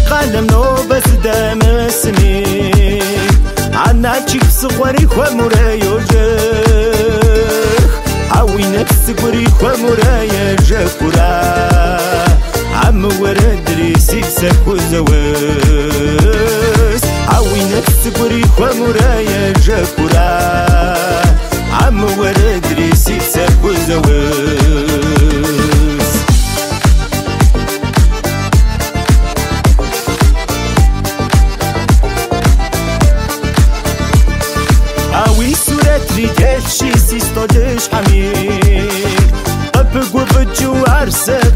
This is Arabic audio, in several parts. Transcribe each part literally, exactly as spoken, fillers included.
قلم نو بس دم اسمي عنا تشيك صغري خمورا يوجخ عوي نفس قري خمورا يجكورا عم ورد ريسي سكو زواز عوي نفس قري خمورا يجكورا عم ورد ريسي سكو زواز شي ستودش حميك أبق وبجو عرسك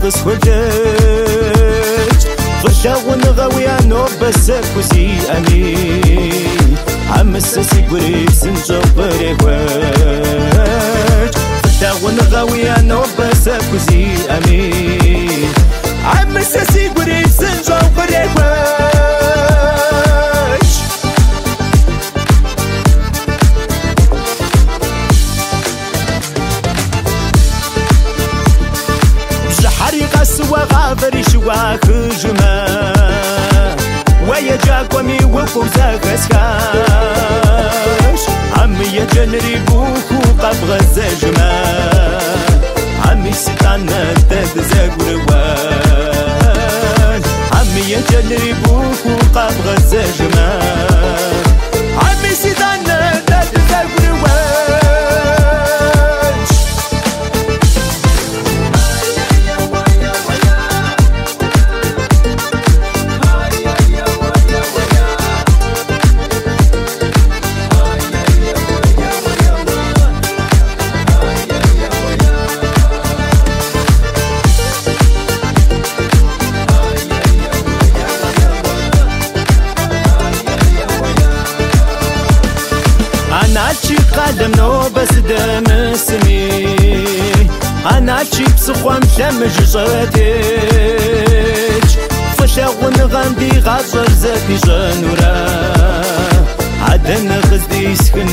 اسودج فشاون غويا نو بسك وزي أمين عم الساسي قريب سنجو قريب وج فشاون غويا نو بسك وزي أمين عم الساسي قريب سنجو قريب وج وغابري شوا خجما ويجاك ومي وقوزا خسكاش عمي يجنري بوخو قبغ الزجما عمي ستانا تدزاق روان عمي يجنري بوخو قبغ الزجما عمي ستانا تدزاق روان قلم نو بس دم اسمي أنا تشيب سخوام شمج صوتيج فشاون غاندي غازر زكي جنورا عدن غزدي سكن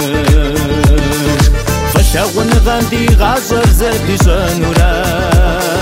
رزجامج فشاون غاندي غازر زكي جنورا